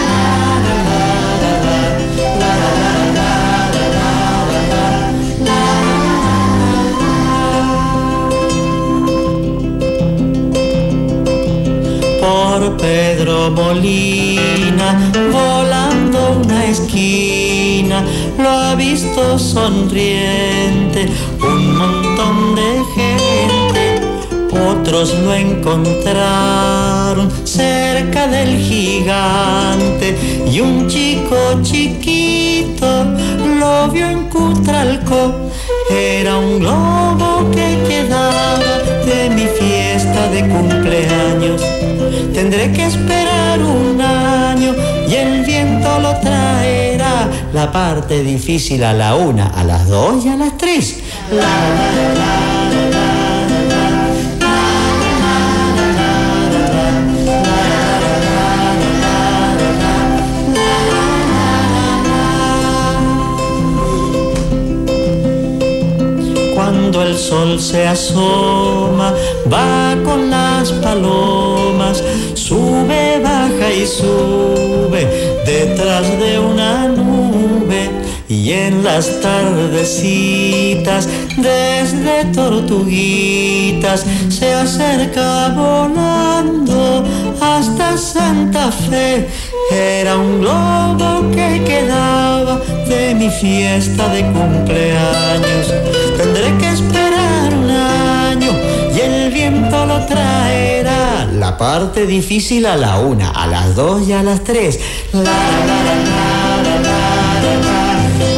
Por Pedro Molina, volando una esquina, lo ha visto sonriente un montón de gente. Otros lo encontraron cerca del gigante y un chico chiquito lo vio en Cutralcó. Era un globo que quedaba de mi fiesta de cumpleaños. Tendré que esperar un año y el viento lo traerá. La parte difícil a la una, a las dos y a las tres. La, la, la, la. Cuando el sol se asoma, va con las palomas, sube, baja y sube detrás de una nube. Y en las tardecitas, desde Tortuguitas, se acerca volando hasta Santa Fe. Era un globo que quedaba de mi fiesta de cumpleaños. Tendré que esperar un año y el viento lo traerá. La parte difícil a la una, a las dos y a las tres. La, la, la, la, la, la, la.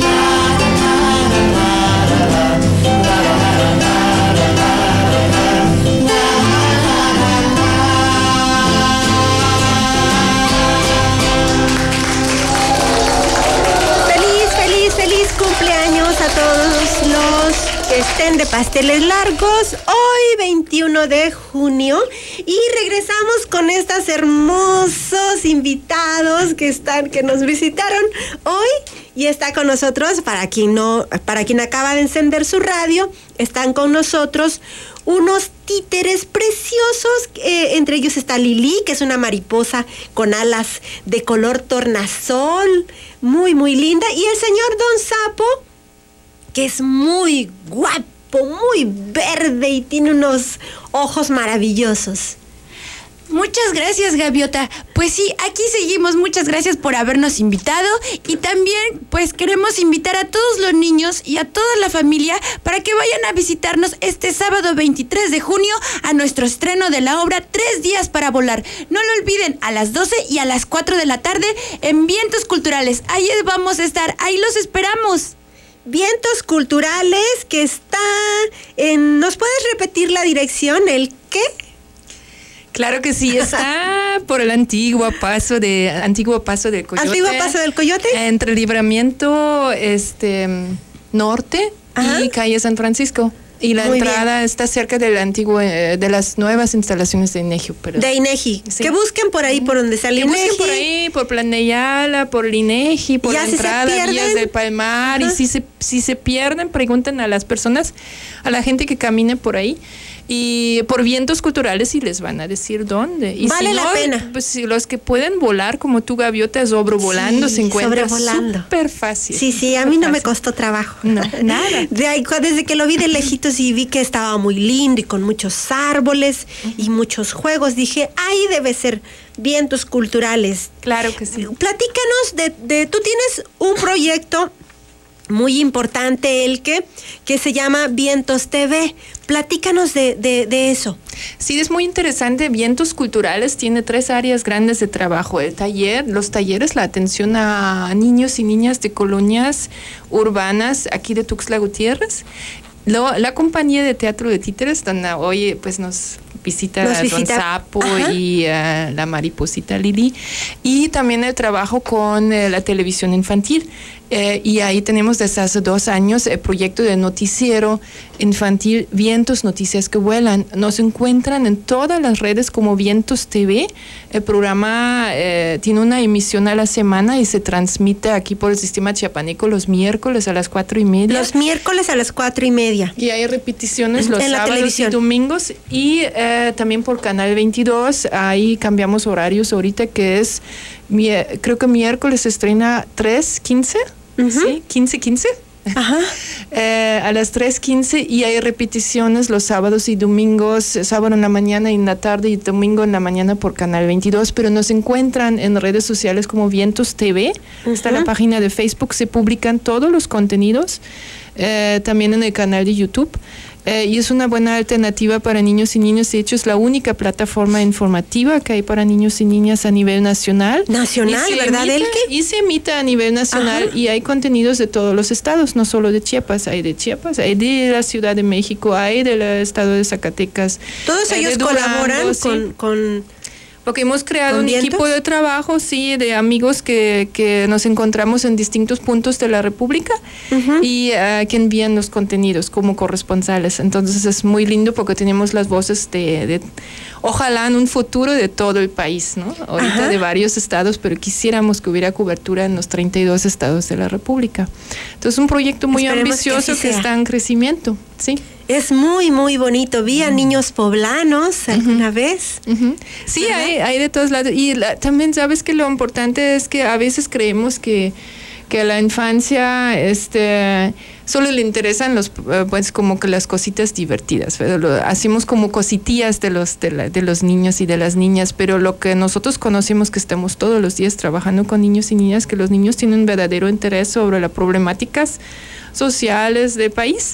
Cumpleaños a todos los que estén de pasteles largos. Hoy veintiuno de junio y regresamos con estos hermosos invitados que están que nos visitaron hoy y está con nosotros, para quien no para quien acaba de encender su radio, están con nosotros unos títeres preciosos, eh, entre ellos está Lili, que es una mariposa con alas de color tornasol, muy muy linda, y el señor Don Sapo, que es muy guapo, muy verde y tiene unos ojos maravillosos. Muchas gracias, Gaviota. Pues sí, aquí seguimos. Muchas gracias por habernos invitado. Y también, pues, queremos invitar a todos los niños y a toda la familia para que vayan a visitarnos este sábado veintitrés de junio a nuestro estreno de la obra Tres Días para Volar. No lo olviden, a las doce y a las cuatro de la tarde en Vientos Culturales. Ahí vamos a estar, ahí los esperamos. Vientos Culturales, que está en... ¿Nos puedes repetir la dirección? ¿El qué? Claro que sí, está por el antiguo paso de antiguo paso del Coyote. ¿Antiguo paso del Coyote? Entre Libramiento este norte Ajá. y calle San Francisco. Y la Muy entrada bien. está cerca del antiguo, eh, de las nuevas instalaciones de INEGI. Pero, de INEGI. Sí. Que busquen por ahí, por donde sale INEGI. Que busquen por ahí, por Plan de Ayala, por el INEGI, por ya la si entrada, Vías del Palmar. Ajá. Y si se, si se pierden, pregunten a las personas, a la gente que camine por ahí. Y por Vientos Culturales y les van a decir dónde. Y vale si la no, pena. Pues si los que pueden volar, como tú, Gaviota, sobrevolando, sí, se encuentran súper fácil. Sí, sí, a mí no fácil. me costó trabajo. No, nada. De ahí, desde que lo vi de lejitos y vi que estaba muy lindo y con muchos árboles uh-huh. y muchos juegos, dije, ahí debe ser Vientos Culturales. Claro que sí. Platícanos de, de tú tienes un proyecto muy importante, Elke, que se llama Vientos T V. Platícanos de, de, de eso. Sí, es muy interesante. Vientos Culturales tiene tres áreas grandes de trabajo. El taller, los talleres, la atención a niños y niñas de colonias urbanas aquí de Tuxtla Gutiérrez. Lo, la compañía de teatro de títeres, donde hoy pues nos visita, nos visita. Don Sapo Ajá. y uh, la mariposita Lili. Y también el trabajo con uh, la televisión infantil. Eh, y ahí tenemos desde hace dos años el proyecto de noticiero infantil Vientos, Noticias que Vuelan. Nos encuentran en todas las redes como Vientos T V. El programa eh, tiene una emisión a la semana y se transmite aquí por el sistema chiapaneco los miércoles a las cuatro y media. Los miércoles a las cuatro y media. Y hay repeticiones los en la sábados televisión. y domingos. Y eh, también por Canal veintidós, ahí cambiamos horarios ahorita, que es, creo que miércoles se estrena tres quince. Uh-huh. Sí, quince quince. Ajá. eh, a las tres quince, y hay repeticiones los sábados y domingos, sábado en la mañana y en la tarde y domingo en la mañana por Canal veintidós, pero nos encuentran en redes sociales como Vientos T V. Uh-huh. Está la página de Facebook, se publican todos los contenidos, eh, también en el canal de YouTube. Eh, y es una buena alternativa para niños y niñas. De hecho, es la única plataforma informativa que hay para niños y niñas a nivel nacional. Nacional, ¿verdad, emite, Elke? Y se emite a nivel nacional. Ajá. Y hay contenidos de todos los estados, no solo de Chiapas. Hay de Chiapas, hay de la Ciudad de México, hay del estado de Zacatecas. Todos ellos Durango, colaboran sí. con... con... Porque hemos creado un equipo de trabajo, sí, de amigos que, que nos encontramos en distintos puntos de la República, uh-huh. y uh, que envían los contenidos como corresponsales. Entonces es muy lindo porque tenemos las voces de, de ojalá en un futuro de todo el país, ¿no? Ahorita uh-huh. de varios estados, pero quisiéramos que hubiera cobertura en los treinta y dos estados de la República. Entonces un proyecto muy Esperemos ambicioso que, que está en crecimiento, sí. Es muy, muy bonito. Vi a niños poblanos alguna uh-huh. vez. Uh-huh. Sí, hay, hay de todos lados. Y la, también sabes que lo importante es que a veces creemos que, que a la infancia este, solo le interesan los, pues como que las cositas divertidas. Pero lo, hacemos como cositillas de los, de, la, de los niños y de las niñas, pero lo que nosotros conocemos, que estamos todos los días trabajando con niños y niñas, que los niños tienen un verdadero interés sobre las problemáticas sociales del país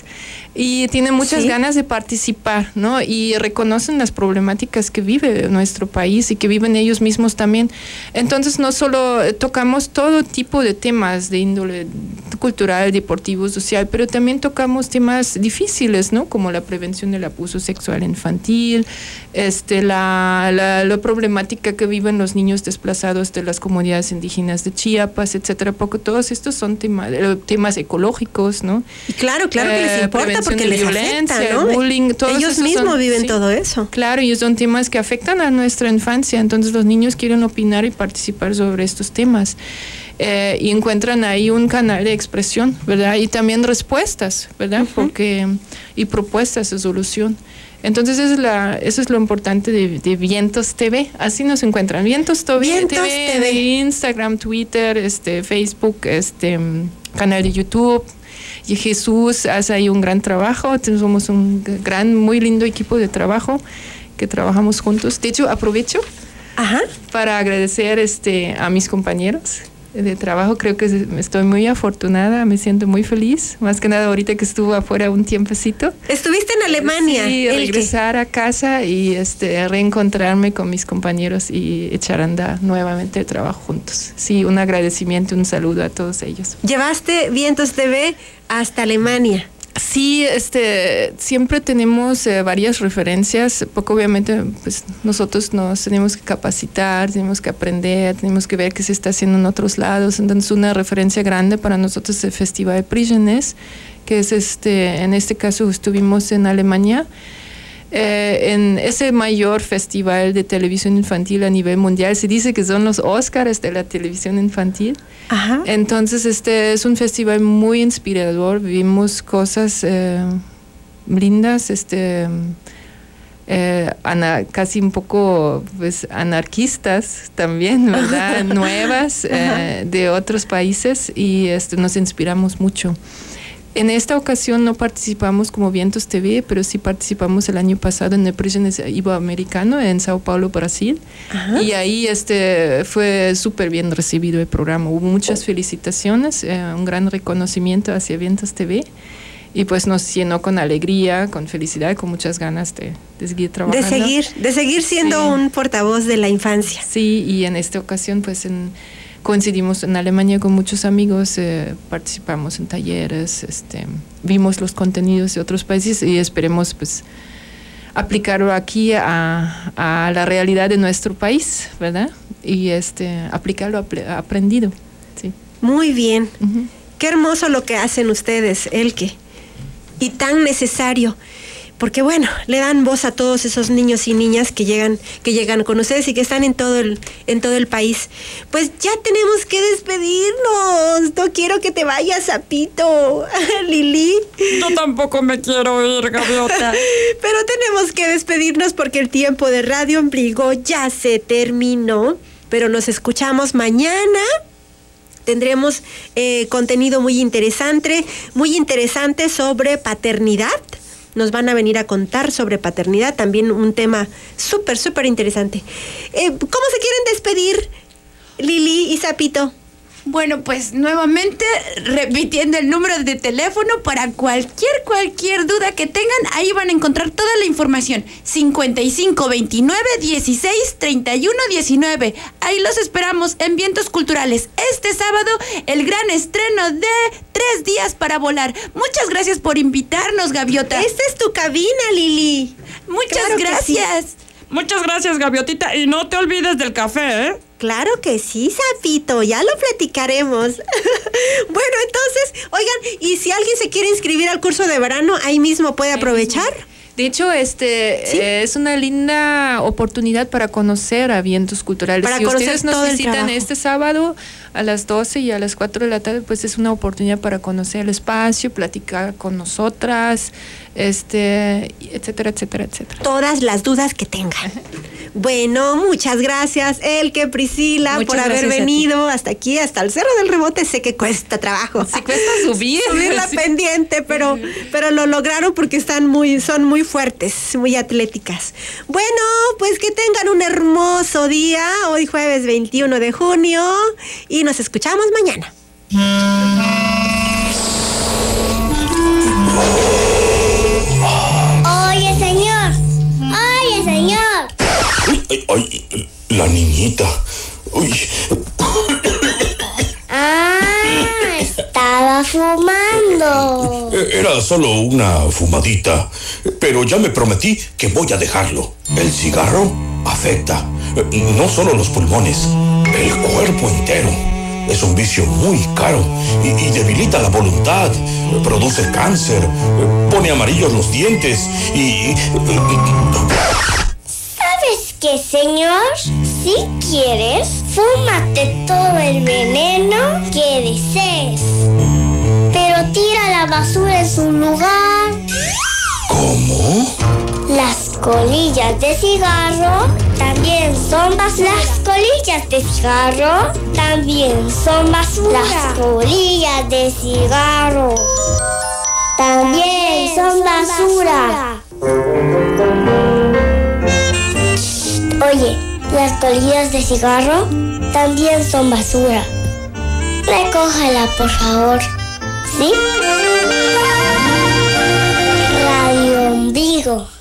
y tienen muchas sí. ganas de participar, ¿no? Y reconocen las problemáticas que vive nuestro país y que viven ellos mismos también. Entonces no solo tocamos todo tipo de temas de índole cultural, deportivo, social, pero también tocamos temas difíciles, ¿no? Como la prevención del abuso sexual infantil, este, la, la, la problemática que viven los niños desplazados de las comunidades indígenas de Chiapas, etcétera. Porque todos estos son tema, temas ecológicos, ¿no? Y claro, claro que les importa eh, porque les violencia, afecta, ¿no? Bullying, todos ellos mismos son, viven sí, todo eso. Claro, y son temas que afectan a nuestra infancia, entonces los niños quieren opinar y participar sobre estos temas. Eh, y encuentran ahí un canal de expresión, ¿verdad? Y también respuestas, ¿verdad? Uh-huh. Porque, y propuestas de solución. Entonces eso es, la, eso es lo importante de, de Vientos T V. Así nos encuentran. Vientos T V, Vientos T V, T V. Instagram, Twitter, este, Facebook, este, canal de YouTube. Y Jesús hace ahí un gran trabajo. Somos un gran, muy lindo equipo de trabajo que trabajamos juntos. De hecho, aprovecho Ajá. para agradecer este, a mis compañeros de trabajo. Creo que estoy muy afortunada, me siento muy feliz, más que nada ahorita que estuve afuera un tiempecito. ¿Estuviste en Alemania? Sí, regresar a casa y este, reencontrarme con mis compañeros y echar a andar nuevamente el trabajo juntos. Sí, un agradecimiento, un saludo a todos ellos. ¿Llevaste Vientos T V hasta Alemania? Sí, este, siempre tenemos eh, varias referencias, porque obviamente pues, nosotros nos tenemos que capacitar, tenemos que aprender, tenemos que ver qué se está haciendo en otros lados. Entonces una referencia grande para nosotros es el Festival Prígenes, que es este, en este caso estuvimos en Alemania. Eh, en ese mayor festival de televisión infantil a nivel mundial. Se dice que son los Óscars de la televisión infantil. Ajá. Entonces este es un festival muy inspirador, vivimos cosas eh, lindas, este eh, ana, casi un poco pues anarquistas también, ¿verdad? Nuevas, eh, de otros países, y este, nos inspiramos mucho. En esta ocasión no participamos como Vientos T V, pero sí participamos el año pasado en el Presidente Iberoamericano en Sao Paulo, Brasil. Ajá. Y ahí este, fue súper bien recibido el programa. Hubo muchas felicitaciones, eh, un gran reconocimiento hacia Vientos T V. Y pues nos llenó con alegría, con felicidad, con muchas ganas de, de seguir trabajando. De seguir, de seguir siendo sí. un portavoz de la infancia. Sí, y en esta ocasión pues en, coincidimos en Alemania con muchos amigos, eh, participamos en talleres, este, vimos los contenidos de otros países y esperemos pues aplicarlo aquí a, a la realidad de nuestro país, ¿verdad? Y este, aplicarlo a aprendido. Sí. Muy bien. Uh-huh. Qué hermoso lo que hacen ustedes, Elke. Y tan necesario, porque bueno, le dan voz a todos esos niños y niñas que llegan, que llegan con ustedes y que están en todo el, en todo el país. Pues ya tenemos que despedirnos. No quiero que te vayas, Sapito. Lili. Yo tampoco me quiero ir, Gaviota. Pero tenemos que despedirnos porque el tiempo de Radio Ombligo ya se terminó. Pero nos escuchamos mañana. Tendremos eh, contenido muy interesante, muy interesante sobre paternidad. Nos van a venir a contar sobre paternidad, también un tema súper, súper interesante. Eh, ¿Cómo se quieren despedir, Lili y Sapito? Bueno, pues nuevamente repitiendo el número de teléfono para cualquier, cualquier duda que tengan, ahí van a encontrar toda la información. cincuenta y cinco veintinueve dieciséis treinta y uno diecinueve. Ahí los esperamos en Vientos Culturales. Este sábado, el gran estreno de Tres Días para Volar. Muchas gracias por invitarnos, Gaviota. Esta es tu cabina, Lili. Muchas claro gracias. Sí. Muchas gracias, Gaviotita. Y no te olvides del café, ¿eh? Claro que sí, Sapito, ya lo platicaremos. Bueno, entonces, oigan, y si alguien se quiere inscribir al curso de verano, ahí mismo puede aprovechar. De hecho, este ¿sí? eh, es una linda oportunidad para conocer a Vientos Culturales. Para si conocer ustedes nos todo visitan este sábado a las doce y a las cuatro de la tarde, pues es una oportunidad para conocer el espacio, platicar con nosotras, este, etcétera, etcétera, etcétera. Todas las dudas que tengan. Bueno, muchas gracias, Elke, Priscila, muchas por haber venido hasta aquí, hasta el Cerro del Rebote. Sé que cuesta trabajo. Sí, cuesta subir. Subir la sí. pendiente, pero, pero lo lograron porque están muy, son muy fuertes, muy atléticas. Bueno, pues que tengan un hermoso día, hoy jueves veintiuno de junio, y nos escuchamos mañana. Oye, señor. Oye, señor. Ay, ay, la niñita. Uy. Ah, estaba fumando. Era solo una fumadita, pero ya me prometí que voy a dejarlo. El cigarro afecta no solo los pulmones, el cuerpo entero. Es un vicio muy caro y, y debilita la voluntad, produce cáncer, pone amarillos los dientes y... ¿Sabes qué, señor? Si quieres, fúmate todo el veneno que desees, pero tira la basura en su lugar. ¿Cómo? Las colillas de cigarro también son basura. Las colillas de cigarro también son basura. Las colillas de cigarro también son basura. Oye, las colillas de cigarro también son basura. Recógela, por favor. ¿Sí? Radio Ombligo.